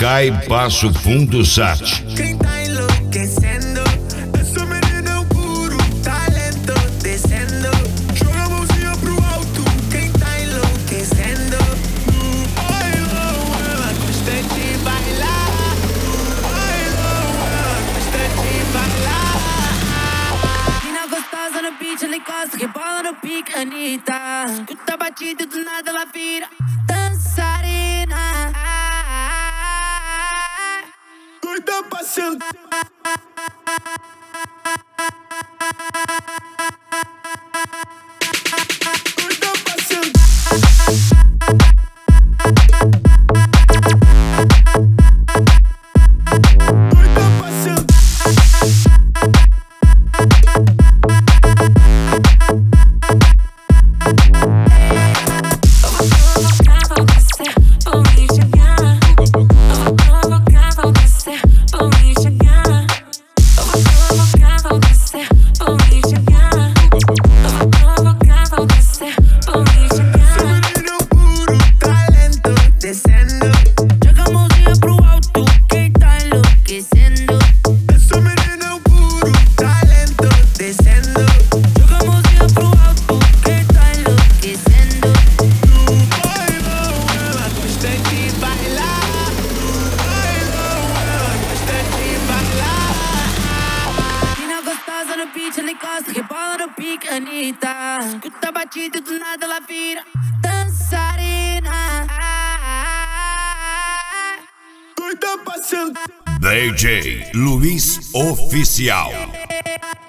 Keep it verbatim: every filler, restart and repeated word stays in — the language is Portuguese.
Kai Passo Fundo Sat. Quem tá enlouquecendo? Essa menina é o puro talento descendo. Joga a mãozinha pro alto. Quem tá enlouquecendo? No bailão ela gosta de bailar. No bailão ela gosta de bailar. Mina gostosa no beat, ela encosta, rebola no pique, Anitta. Escuta a batida e do nada ela vira dançarina. Doida pra sentar. Doida pra sentar. Doida pra sentar. Rebola no pique, Anitta. Escuta a batida e do nada ela vira dançarina. Doida pra sentar. D J Luiz Oficial.